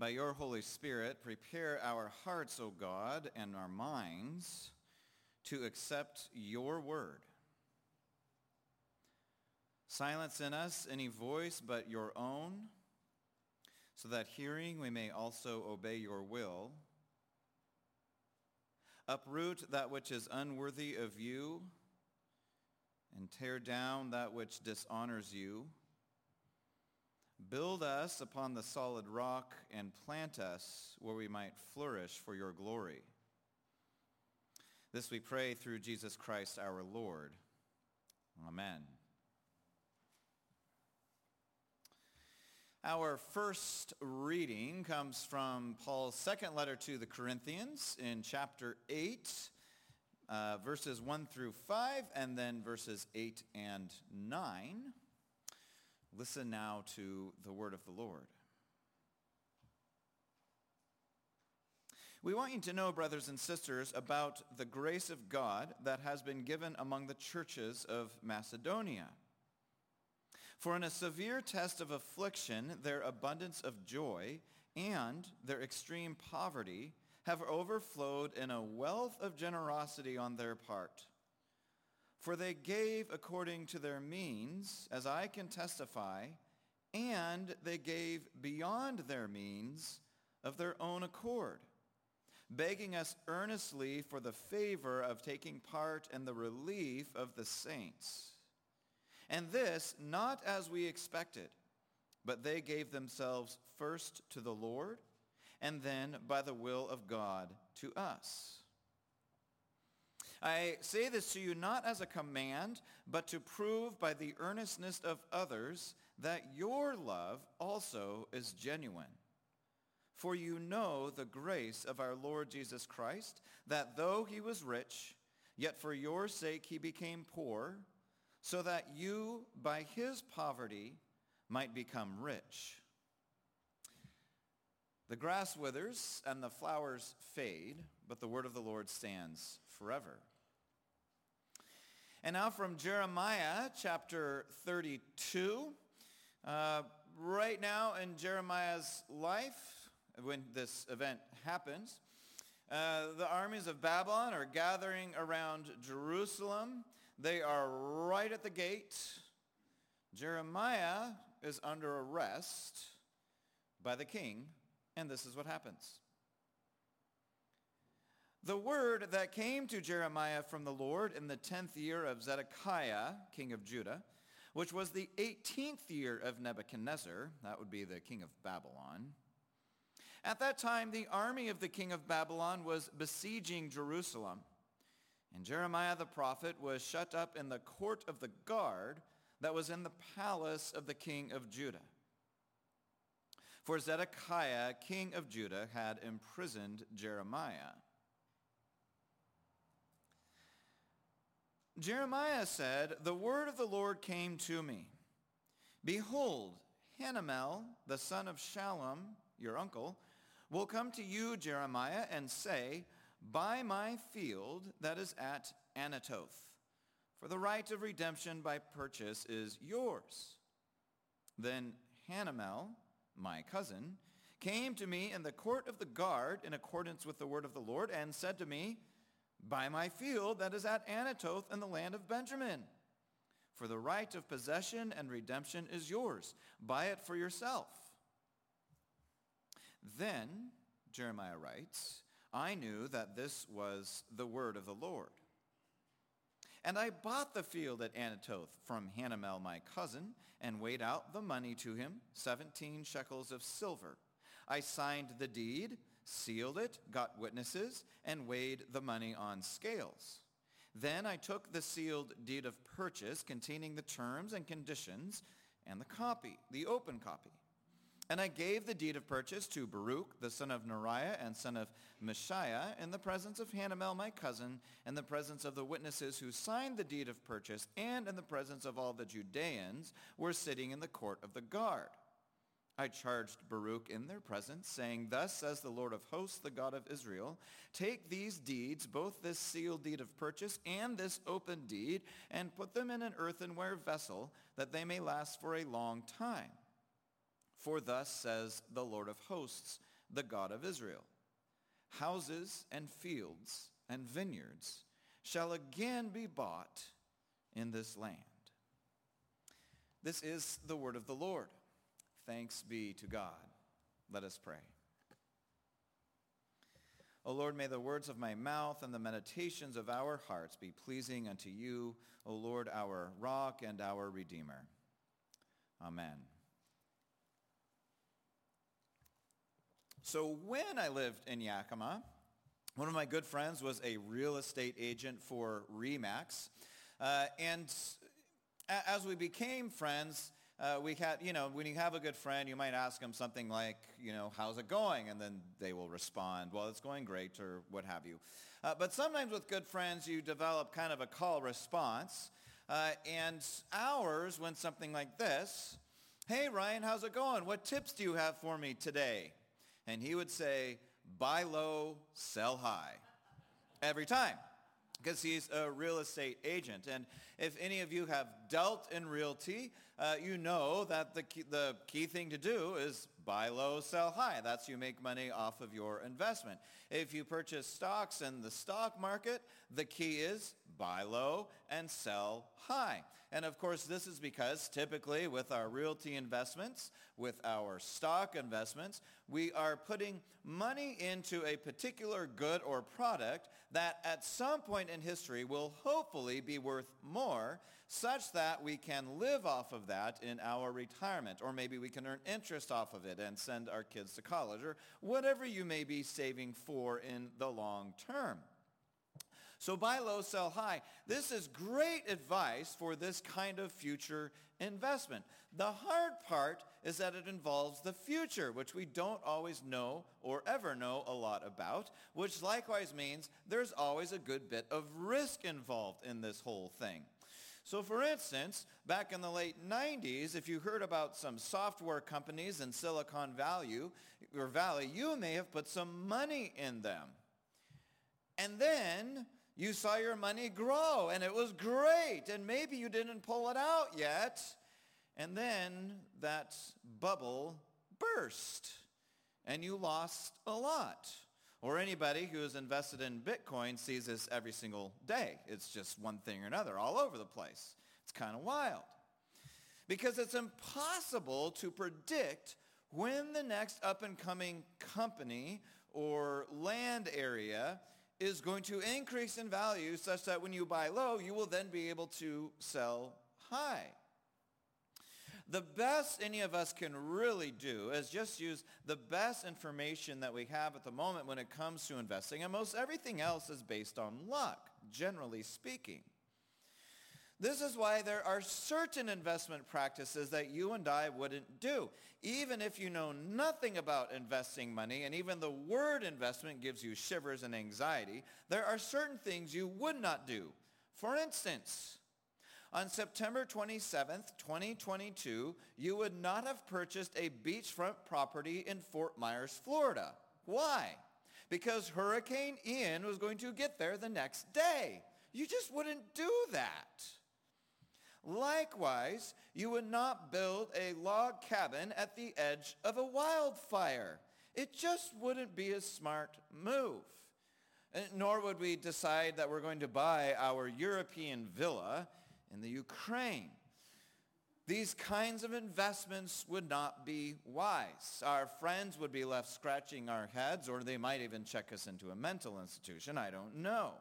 By your Holy Spirit, prepare our hearts, O God, and our minds to accept your word. Silence in us any voice but your own, so that hearing we may also obey your will. Uproot that which is unworthy of you, and tear down that which dishonors you. Build us upon the solid rock and plant us where we might flourish for your glory. This we pray through Jesus Christ our Lord. Amen. Our first reading comes from Paul's second letter to the Corinthians in chapter 8, verses 1 through 5, and then verses 8 and 9. Listen now to the word of the Lord. We want you to know, brothers and sisters, about the grace of God that has been given among the churches of Macedonia. For in a severe test of affliction, their abundance of joy and their extreme poverty have overflowed in a wealth of generosity on their part. For they gave according to their means, as I can testify, and they gave beyond their means of their own accord, begging us earnestly for the favor of taking part in the relief of the saints. And this, not as we expected, but they gave themselves first to the Lord, and then by the will of God to us. I say this to you not as a command, but to prove by the earnestness of others that your love also is genuine. For you know the grace of our Lord Jesus Christ, that though he was rich, yet for your sake he became poor, so that you by his poverty might become rich. The grass withers and the flowers fade, but the word of the Lord stands forever. And now from Jeremiah chapter 32. Right now in Jeremiah's life, when this event happens, the armies of Babylon are gathering around Jerusalem. They are right at the gate. Jeremiah is under arrest by the king, and this is what happens. The word that came to Jeremiah from the Lord in the 10th year of Zedekiah, king of Judah, which was the 18th year of Nebuchadnezzar, that would be the king of Babylon. At that time, the army of the king of Babylon was besieging Jerusalem, and Jeremiah the prophet was shut up in the court of the guard that was in the palace of the king of Judah. For Zedekiah, king of Judah, had imprisoned Jeremiah. Jeremiah said, "The word of the Lord came to me. Behold, Hanamel, the son of Shallum, your uncle, will come to you, Jeremiah, and say, buy my field that is at Anathoth, for the right of redemption by purchase is yours." Then Hanamel, my cousin, came to me in the court of the guard in accordance with the word of the Lord and said to me, buy my field that is at Anathoth in the land of Benjamin, for the right of possession and redemption is yours. Buy it for yourself. Then, Jeremiah writes, I knew that this was the word of the Lord. And I bought the field at Anathoth from Hanamel my cousin, and weighed out the money to him, 17 shekels of silver. I signed the deed, sealed it, got witnesses, and weighed the money on scales. Then I took the sealed deed of purchase containing the terms and conditions and the open copy. And I gave the deed of purchase to Baruch, the son of Neriah and son of Mishiah, in the presence of Hanamel my cousin, in the presence of the witnesses who signed the deed of purchase, and in the presence of all the Judeans were sitting in the court of the guard. I charged Baruch in their presence, saying, thus says the Lord of hosts, the God of Israel, take these deeds, both this sealed deed of purchase and this open deed, and put them in an earthenware vessel, that they may last for a long time. For thus says the Lord of hosts, the God of Israel. Houses and fields and vineyards shall again be bought in this land. This is the word of the Lord. Thanks be to God. Let us pray. O Lord, may the words of my mouth and the meditations of our hearts be pleasing unto you, O Lord, our rock and our redeemer. Amen. So when I lived in Yakima, one of my good friends was a real estate agent for RE/MAX. And as we became friends, we had, when you have a good friend, you might ask them something like, how's it going? And then they will respond, well, it's going great, or what have you. But sometimes with good friends, you develop kind of a call response. And ours went something like this: hey, Ryan, how's it going? What tips do you have for me today? And he would say, buy low, sell high, every time, because he's a real estate agent. And if any of you have dealt in realty, you know that the key thing to do is buy low, sell high. That's you make money off of your investment. If you purchase stocks in the stock market, the key is buy low and sell high. And of course, this is because typically with our realty investments, with our stock investments, we are putting money into a particular good or product that at some point in history will hopefully be worth more, such that we can live off of that in our retirement, or maybe we can earn interest off of it and send our kids to college, or whatever you may be saving for in the long term. So buy low, sell high. This is great advice for this kind of future investment. The hard part is that it involves the future, which we don't always know or ever know a lot about, which likewise means there's always a good bit of risk involved in this whole thing. So for instance, back in the late 90s, if you heard about some software companies in Silicon Valley, you may have put some money in them. And then you saw your money grow, and it was great, and maybe you didn't pull it out yet. And then that bubble burst, and you lost a lot. Or anybody who is invested in Bitcoin sees this every single day. It's just one thing or another all over the place. It's kind of wild. Because it's impossible to predict when the next up-and-coming company or land area is going to increase in value such that when you buy low, you will then be able to sell high. The best any of us can really do is just use the best information that we have at the moment when it comes to investing, and most everything else is based on luck, generally speaking. This is why there are certain investment practices that you and I wouldn't do. Even if you know nothing about investing money, and even the word investment gives you shivers and anxiety, there are certain things you would not do. For instance, on September 27th, 2022, you would not have purchased a beachfront property in Fort Myers, Florida. Why? Because Hurricane Ian was going to get there the next day. You just wouldn't do that. Likewise, you would not build a log cabin at the edge of a wildfire. It just wouldn't be a smart move. Nor would we decide that we're going to buy our European villa in the Ukraine. These kinds of investments would not be wise. Our friends would be left scratching our heads, or they might even check us into a mental institution. I don't know.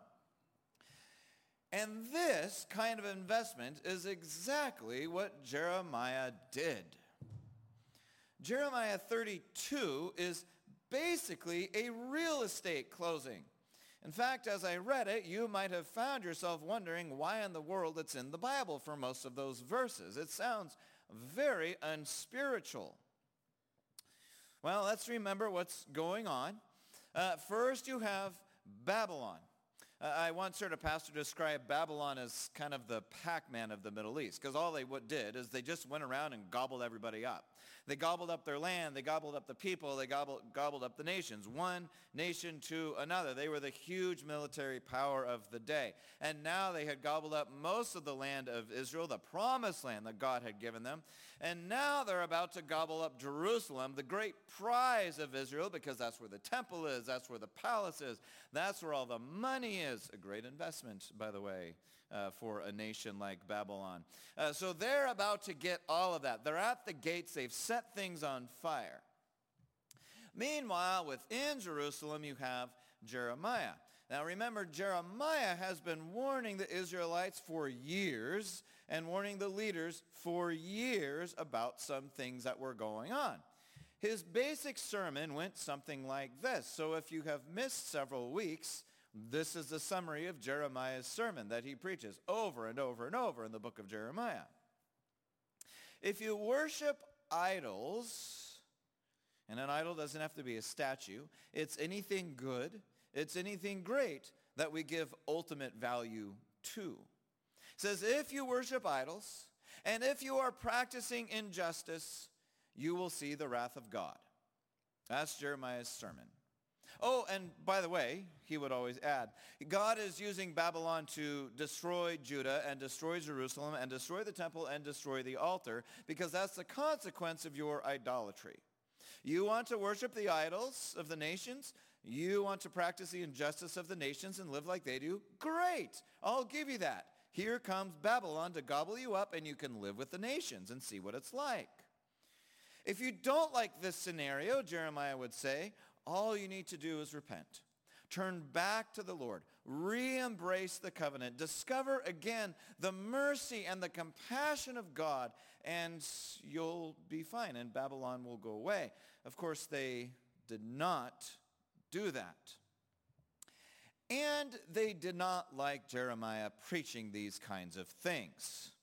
And this kind of investment is exactly what Jeremiah did. Jeremiah 32 is basically a real estate closing. In fact, as I read it, you might have found yourself wondering why in the world it's in the Bible for most of those verses. It sounds very unspiritual. Well, let's remember what's going on. First, you have Babylon. I once heard a pastor describe Babylon as kind of the Pac-Man of the Middle East, because all they did is they just went around and gobbled everybody up. They gobbled up their land, they gobbled up the people, they gobbled up the nations, one nation to another. They were the huge military power of the day. And now they had gobbled up most of the land of Israel, the promised land that God had given them. And now they're about to gobble up Jerusalem, the great prize of Israel, because that's where the temple is, that's where the palace is, that's where all the money is. A great investment, by the way, for a nation like Babylon. So they're about to get all of that. They're at the gates. They've set things on fire. Meanwhile, within Jerusalem, you have Jeremiah. Now remember, Jeremiah has been warning the Israelites for years and warning the leaders for years about some things that were going on. His basic sermon went something like this. So if you have missed several weeks, this is the summary of Jeremiah's sermon that he preaches over and over and over in the book of Jeremiah. If you worship idols, and an idol doesn't have to be a statue, it's anything good, it's anything great that we give ultimate value to. It says, if you worship idols, and if you are practicing injustice, you will see the wrath of God. That's Jeremiah's sermon. Oh, and by the way, he would always add, God is using Babylon to destroy Judah and destroy Jerusalem and destroy the temple and destroy the altar, because that's the consequence of your idolatry. You want to worship the idols of the nations? You want to practice the injustice of the nations and live like they do? Great! I'll give you that. Here comes Babylon to gobble you up, and you can live with the nations and see what it's like. If you don't like this scenario, Jeremiah would say, all you need to do is repent. Turn back to the Lord. Re-embrace the covenant. Discover again the mercy and the compassion of God, and you'll be fine, and Babylon will go away. Of course, they did not do that. And they did not like Jeremiah preaching these kinds of things.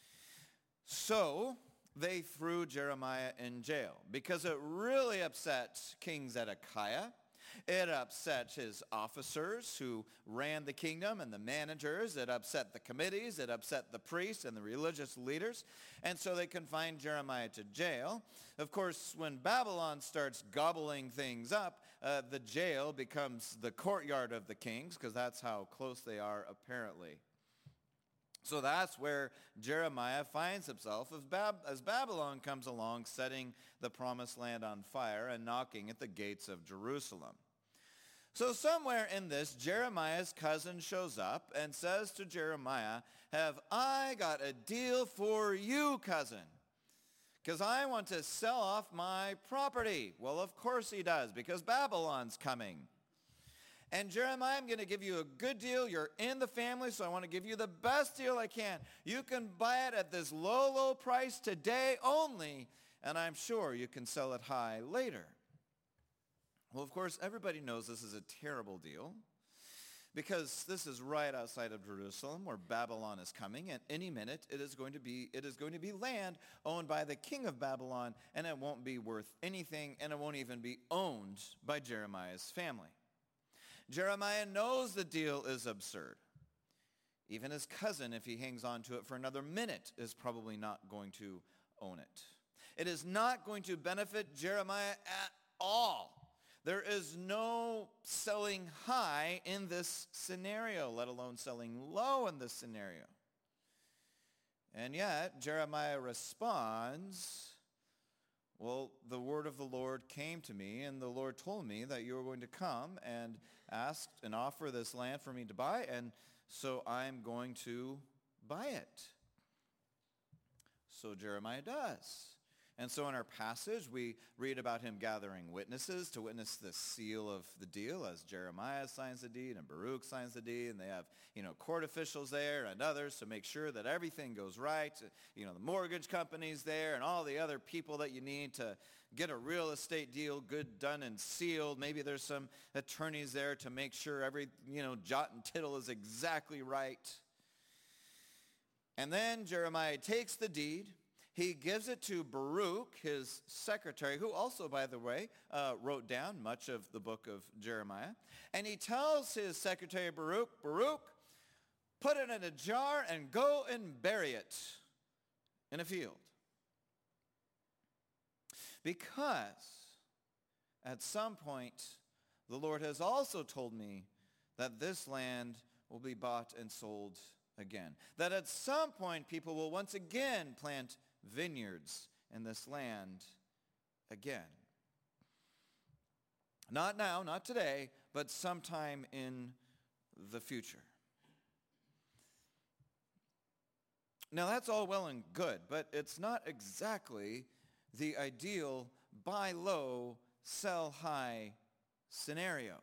So they threw Jeremiah in jail because it really upset King Zedekiah. It upset his officers who ran the kingdom and the managers. It upset the committees. It upset the priests and the religious leaders. And so they confined Jeremiah to jail. Of course, when Babylon starts gobbling things up, the jail becomes the courtyard of the kings, because that's how close they are apparently. So that's where Jeremiah finds himself as Babylon comes along, setting the promised land on fire and knocking at the gates of Jerusalem. So somewhere in this, Jeremiah's cousin shows up and says to Jeremiah, have I got a deal for you, cousin? Because I want to sell off my property. Well, of course he does, because Babylon's coming. And Jeremiah, I'm going to give you a good deal. You're in the family, so I want to give you the best deal I can. You can buy it at this low, low price today only, and I'm sure you can sell it high later. Well, of course, everybody knows this is a terrible deal, because this is right outside of Jerusalem, where Babylon is coming. At any minute, it is going to be land owned by the king of Babylon, and it won't be worth anything, and it won't even be owned by Jeremiah's family. Jeremiah knows the deal is absurd. Even his cousin, if he hangs on to it for another minute, is probably not going to own it. It is not going to benefit Jeremiah at all. There is no selling high in this scenario, let alone selling low in this scenario. And yet, Jeremiah responds, well, the word of the Lord came to me, and the Lord told me that you were going to come and ask and offer this land for me to buy, and so I'm going to buy it. So Jeremiah does. And so in our passage, we read about him gathering witnesses to witness the seal of the deal, as Jeremiah signs the deed and Baruch signs the deed, and they have, court officials there and others to make sure that everything goes right. The mortgage companies there and all the other people that you need to get a real estate deal good, done, and sealed. Maybe there's some attorneys there to make sure every, jot and tittle is exactly right. And then Jeremiah takes the deed. He gives it to Baruch, his secretary, who also, by the way, wrote down much of the book of Jeremiah. And he tells his secretary Baruch, put it in a jar and go and bury it in a field. Because at some point, the Lord has also told me that this land will be bought and sold again. That at some point, people will once again plant vineyards in this land again. Not now, not today, but sometime in the future. Now that's all well and good, but it's not exactly the ideal buy low, sell high scenario.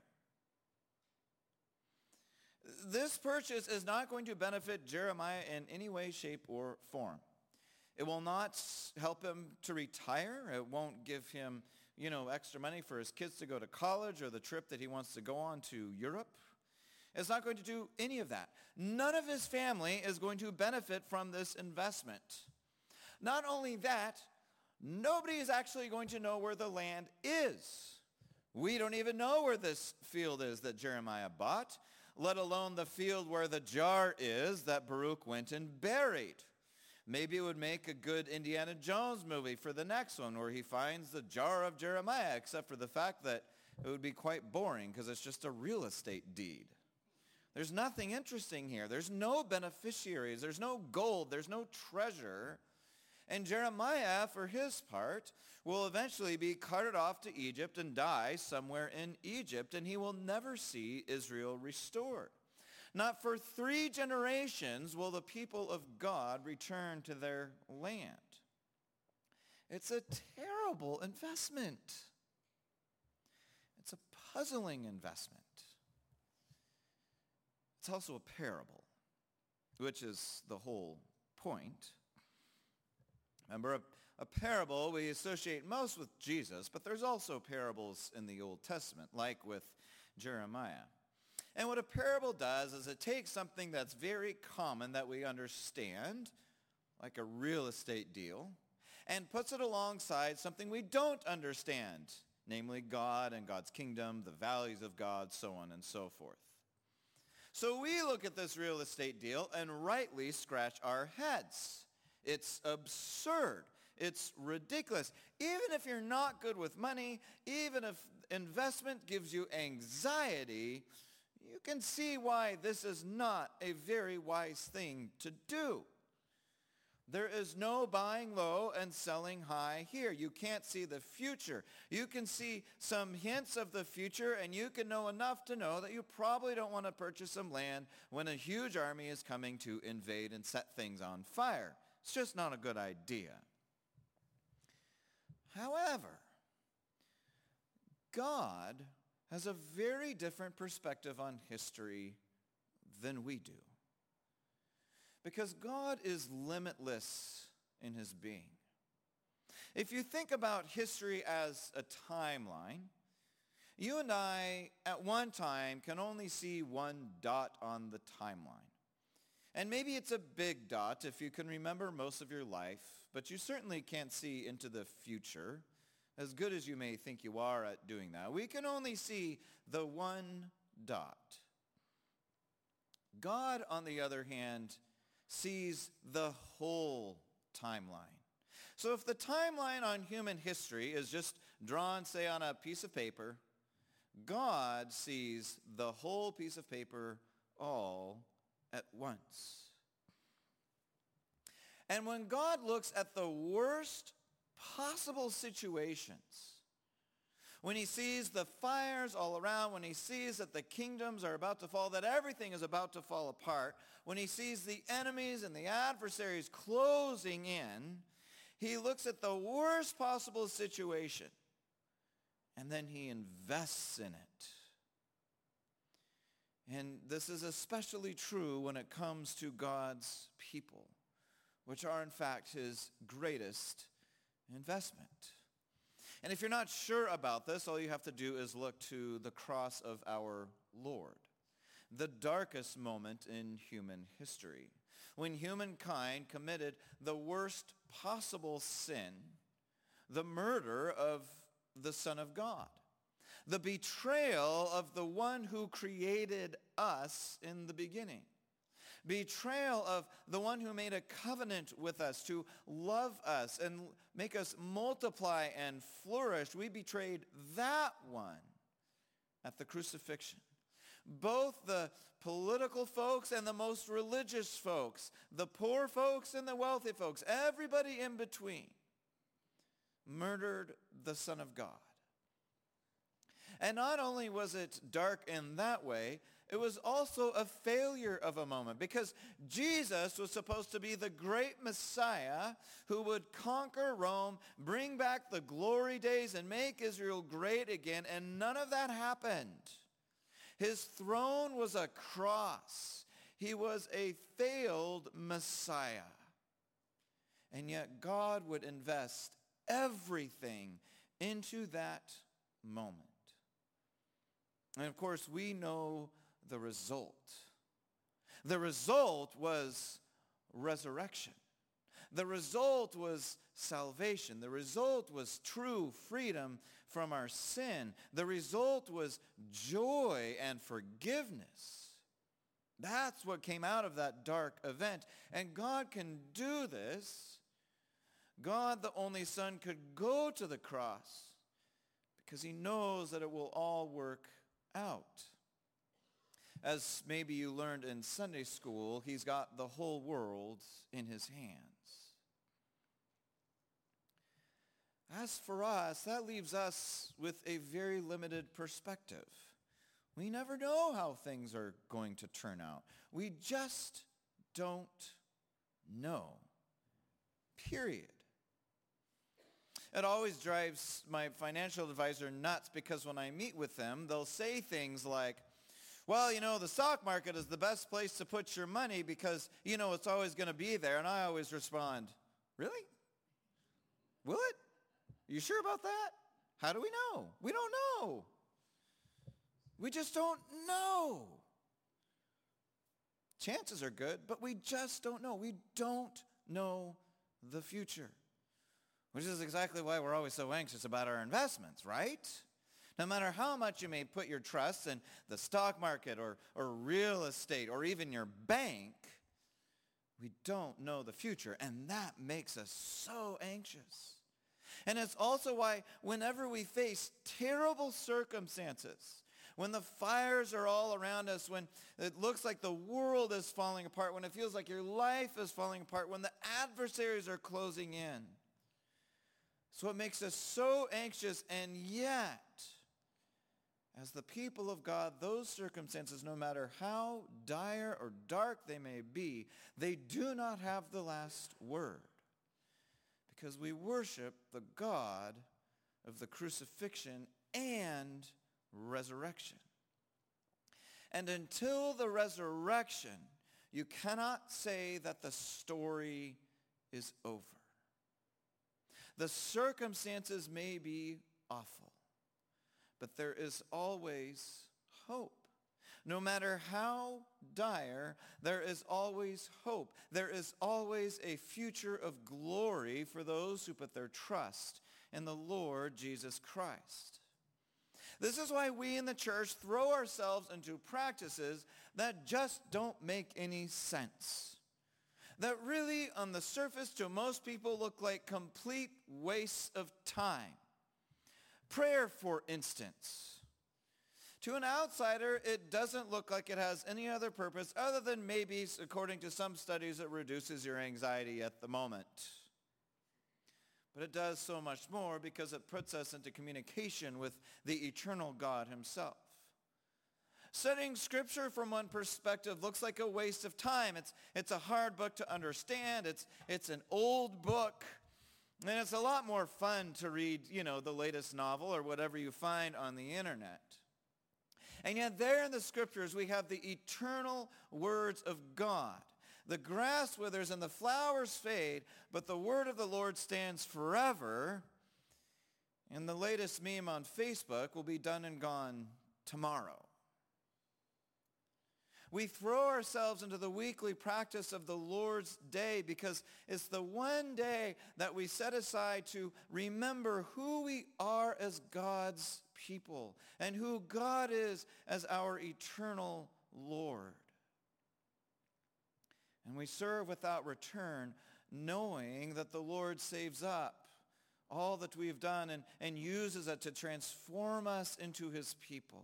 This purchase is not going to benefit Jeremiah in any way, shape, or form. It will not help him to retire. It won't give him, extra money for his kids to go to college or the trip that he wants to go on to Europe. It's not going to do any of that. None of his family is going to benefit from this investment. Not only that, nobody is actually going to know where the land is. We don't even know where this field is that Jeremiah bought, let alone the field where the jar is that Baruch went and buried. Maybe it would make a good Indiana Jones movie for the next one where he finds the jar of Jeremiah, except for the fact that it would be quite boring because it's just a real estate deed. There's nothing interesting here. There's no beneficiaries. There's no gold. There's no treasure. And Jeremiah, for his part, will eventually be carted off to Egypt and die somewhere in Egypt, and he will never see Israel restored. Not for 3 generations will the people of God return to their land. It's a terrible investment. It's a puzzling investment. It's also a parable, which is the whole point. Remember, a parable we associate most with Jesus, but there's also parables in the Old Testament, like with Jeremiah. And what a parable does is it takes something that's very common that we understand, like a real estate deal, and puts it alongside something we don't understand, namely God and God's kingdom, the values of God, so on and so forth. So we look at this real estate deal and rightly scratch our heads. It's absurd. It's ridiculous. Even if you're not good with money, even if investment gives you anxiety, you can see why this is not a very wise thing to do. There is no buying low and selling high here. You can't see the future. You can see some hints of the future, and you can know enough to know that you probably don't want to purchase some land when a huge army is coming to invade and set things on fire. It's just not a good idea. However, God has a very different perspective on history than we do. Because God is limitless in his being. If you think about history as a timeline, you and I at one time can only see one dot on the timeline. And maybe it's a big dot if you can remember most of your life, but you certainly can't see into the future, as good as you may think you are at doing that. We can only see the one dot. God, on the other hand, sees the whole timeline. So if the timeline on human history is just drawn, say, on a piece of paper, God sees the whole piece of paper all at once. And when God looks at the worst possible situations, when he sees the fires all around, when he sees that the kingdoms are about to fall, that everything is about to fall apart, when he sees the enemies and the adversaries closing in, he looks at the worst possible situation, and then he invests in it. And this is especially true when it comes to God's people, which are in fact his greatest investment. And if you're not sure about this, all you have to do is look to the cross of our Lord, the darkest moment in human history. when humankind committed the worst possible sin, the murder of the Son of God, the betrayal of the one who created us in the beginning, betrayal of the one who made a covenant with us to love us and make us multiply and flourish. We betrayed that one at the crucifixion. Both the political folks and the most religious folks, the poor folks and the wealthy folks, everybody in between, murdered the Son of God. And not only was it dark in that way, it was also a failure of a moment, because Jesus was supposed to be the great Messiah who would conquer Rome, bring back the glory days, and make Israel great again, and none of that happened. His throne was a cross. He was a failed Messiah. And yet God would invest everything into that moment. And of course, we know the result. The result was resurrection. The result was salvation. The result was true freedom from our sin. The result was joy and forgiveness. That's what came out of that dark event. And God can do this. God, the only Son, could go to the cross because he knows that it will all work out. As maybe you learned in Sunday school, he's got the whole world in his hands. As for us, that leaves us with a very limited perspective. We never know how things are going to turn out. We just don't know. Period. It always drives my financial advisor nuts because when I meet with them, they'll say things like, well, the stock market is the best place to put your money because, it's always going to be there. And I always respond, really? Will it? Are you sure about that? How do we know? We don't know. We just don't know. Chances are good, but we just don't know. We don't know the future. Which is exactly why we're always so anxious about our investments, right? No matter how much you may put your trust in the stock market or real estate or even your bank, we don't know the future, and that makes us so anxious. And it's also why whenever we face terrible circumstances, when the fires are all around us, when it looks like the world is falling apart, when it feels like your life is falling apart, when the adversaries are closing in, so it makes us so anxious, and yet, as the people of God, those circumstances, no matter how dire or dark they may be, they do not have the last word. Because we worship the God of the crucifixion and resurrection. And until the resurrection, you cannot say that the story is over. The circumstances may be awful, but there is always hope. No matter how dire, there is always hope. There is always a future of glory for those who put their trust in the Lord Jesus Christ. This is why we in the church throw ourselves into practices that just don't make any sense. That really, on the surface, to most people look like complete wastes of time. Prayer, for instance. To an outsider, it doesn't look like it has any other purpose other than maybe, according to some studies, it reduces your anxiety at the moment. But it does so much more because it puts us into communication with the eternal God himself. Studying Scripture from one perspective looks like a waste of time. It's a hard book to understand. It's an old book. And it's a lot more fun to read, the latest novel or whatever you find on the internet. And yet there in the Scriptures we have the eternal words of God. The grass withers and the flowers fade, but the word of the Lord stands forever. And the latest meme on Facebook will be done and gone tomorrow. We throw ourselves into the weekly practice of the Lord's Day because it's the one day that we set aside to remember who we are as God's people and who God is as our eternal Lord. And we serve without return, knowing that the Lord saves up all that we've done and uses it to transform us into his people.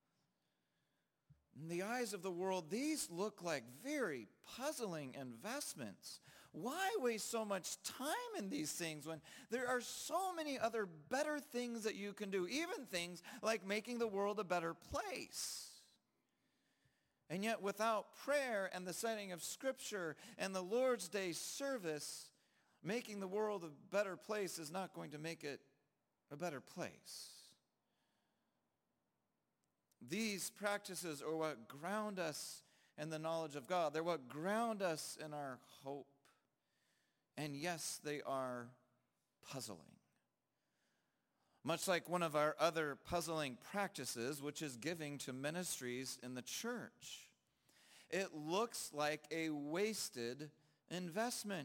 In the eyes of the world, these look like very puzzling investments. Why waste so much time in these things when there are so many other better things that you can do, even things like making the world a better place? And yet without prayer and the studying of Scripture and the Lord's Day service, making the world a better place is not going to make it a better place. These practices are what ground us in the knowledge of God. They're what ground us in our hope. And yes, they are puzzling. Much like one of our other puzzling practices, which is giving to ministries in the church. It looks like a wasted investment.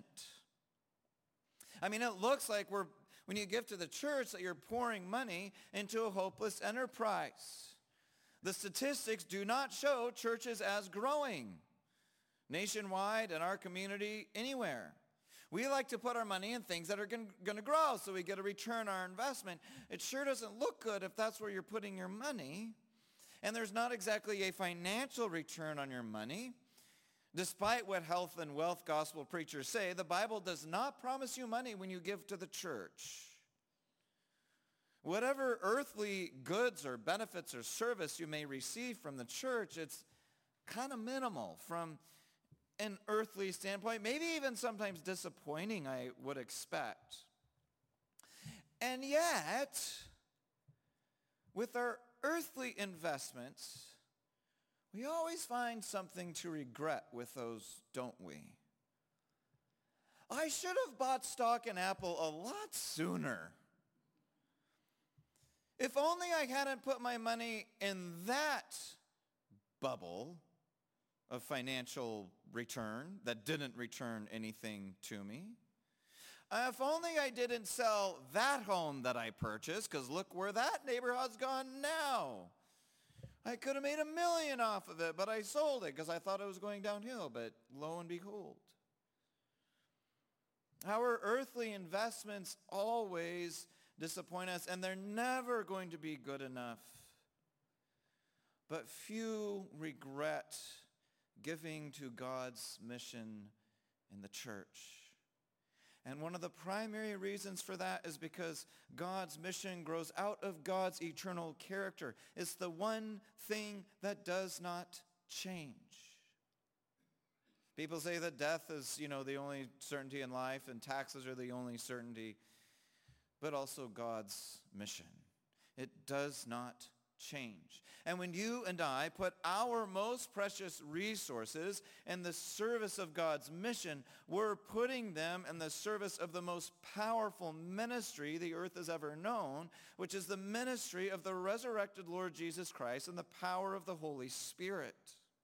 I mean, it looks like when you give to the church that you're pouring money into a hopeless enterprise. The statistics do not show churches as growing nationwide, in our community, anywhere. We like to put our money in things that are going to grow so we get a return on our investment. It sure doesn't look good if that's where you're putting your money. And there's not exactly a financial return on your money. Despite what health and wealth gospel preachers say, the Bible does not promise you money when you give to the church. Whatever earthly goods or benefits or service you may receive from the church, it's kind of minimal from an earthly standpoint, maybe even sometimes disappointing, I would expect. And yet, with our earthly investments, we always find something to regret with those, don't we? I should have bought stock in Apple a lot sooner. If only I hadn't put my money in that bubble of financial return that didn't return anything to me. If only I didn't sell that home that I purchased, because look where that neighborhood's gone now. I could have made $1 million off of it, but I sold it because I thought it was going downhill, but lo and behold. Our earthly investments always disappoint us, and they're never going to be good enough. But few regret giving to God's mission in the church. And one of the primary reasons for that is because God's mission grows out of God's eternal character. It's the one thing that does not change. People say that death is, the only certainty in life and taxes are the only certainty, but also God's mission. It does not change. And when you and I put our most precious resources in the service of God's mission, we're putting them in the service of the most powerful ministry the earth has ever known, which is the ministry of the resurrected Lord Jesus Christ and the power of the Holy Spirit.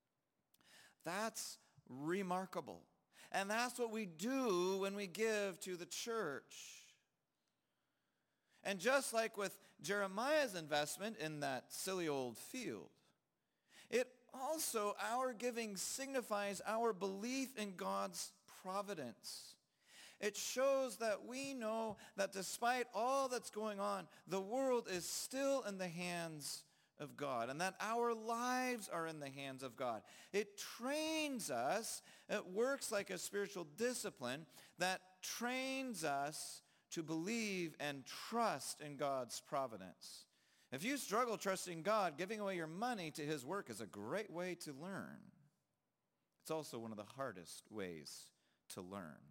That's remarkable. And that's what we do when we give to the church. And just like with Jeremiah's investment in that silly old field, it also, our giving signifies our belief in God's providence. It shows that we know that despite all that's going on, the world is still in the hands of God and that our lives are in the hands of God. It trains us, it works like a spiritual discipline that trains us to believe and trust in God's providence. If you struggle trusting God, giving away your money to his work is a great way to learn. It's also one of the hardest ways to learn.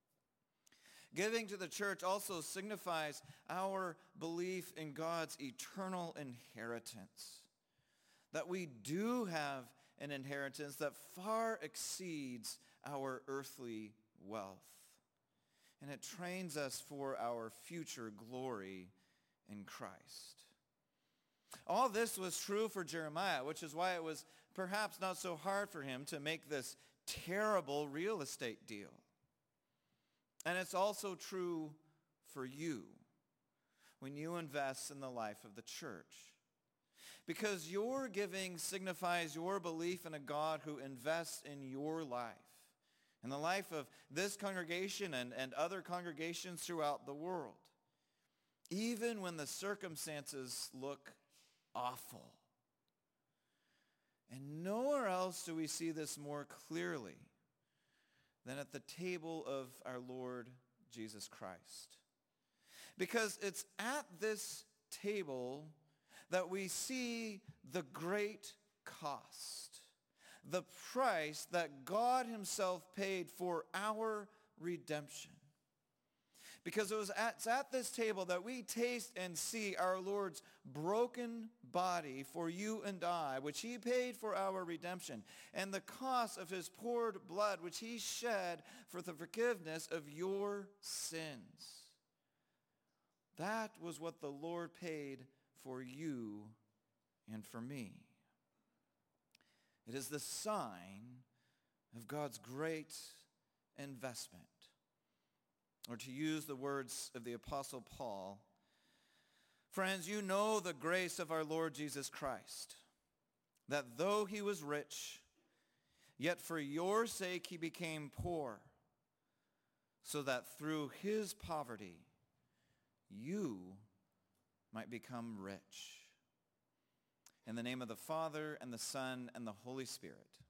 Giving to the church also signifies our belief in God's eternal inheritance. That we do have an inheritance that far exceeds our earthly wealth. And it trains us for our future glory in Christ. All this was true for Jeremiah, which is why it was perhaps not so hard for him to make this terrible real estate deal. And it's also true for you when you invest in the life of the church. Because your giving signifies your belief in a God who invests in your life, in the life of this congregation and other congregations throughout the world, even when the circumstances look awful. And nowhere else do we see this more clearly than at the table of our Lord Jesus Christ. Because it's at this table that we see the great cost, the price that God himself paid for our redemption. Because it's at this table that we taste and see our Lord's broken body for you and I, which he paid for our redemption, and the cost of his poured blood, which he shed for the forgiveness of your sins. That was what the Lord paid for you and for me. It is the sign of God's great investment. Or to use the words of the Apostle Paul, friends, you know the grace of our Lord Jesus Christ, that though he was rich, yet for your sake he became poor, so that through his poverty you might become rich. In the name of the Father, and the Son, and the Holy Spirit.